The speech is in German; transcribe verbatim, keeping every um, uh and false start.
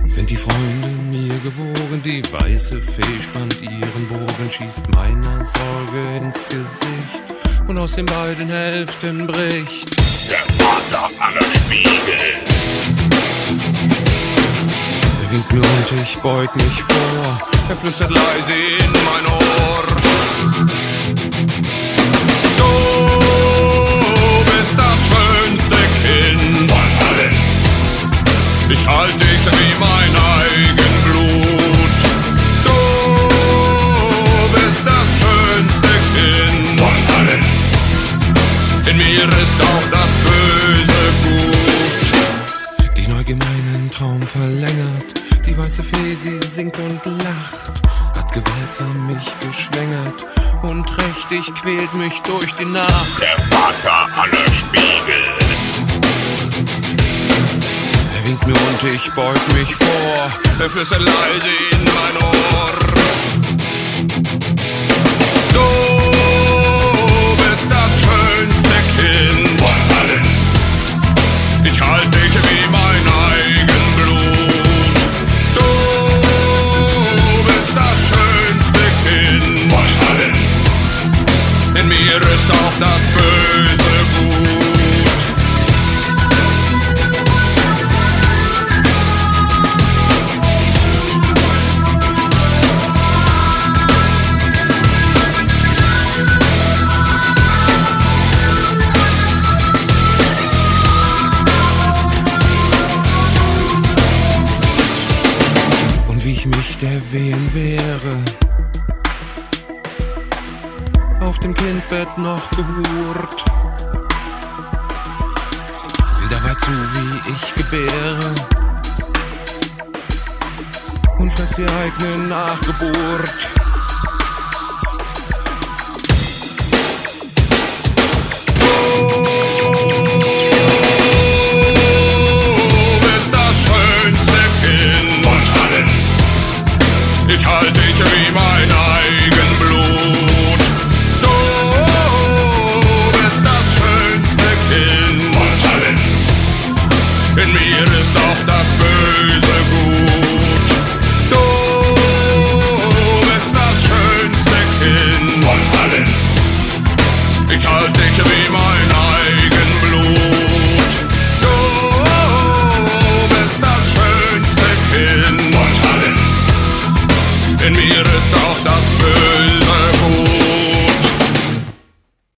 Sind die Freunde mir gewogen, die weiße Fee spannt ihren Bogen, schießt meiner Sorge ins Gesicht und aus den beiden Hälften bricht der Vater aller Spiegel. Er winkt mir und ich beug mich vor, er flüstert leise in mein Ohr. Du bist das schönste Kind von allen. Ich halte dich wie mein eigen Blut. Du bist das schönste Kind von allen. In mir ist auch das Böse gut. Die Neugier meinen Traum verlängert. Die weiße Fee, sie singt und lacht. Hat gewaltsam mich geschwängert und trächtig quält mich durch die Nacht. Der Vater aller Spiegel. Er winkt mir und ich beug mich vor. Er flüstert leise in mein Ohr. Du bist das schönste Kind von allen. Ich halte dich wie mein eigen Blut. Du bist das schönste Kind von allen. In mir ist auch das Böse gut. Mich der Wehen wäre, auf dem Kindbett noch gehurt. Sieh dabei zu, wie ich gebäre und fress die eigene Nachgeburt. Ich halte dich wie mein eigen Blut. Du bist das schönste Kind von allen. In mir ist auch das Böse gut. Du bist das schönste Kind von allen. Ich halte dich wie mein eigen Blut. Du bist das schönste Kind von allen. In mir ist auch das Böse gut.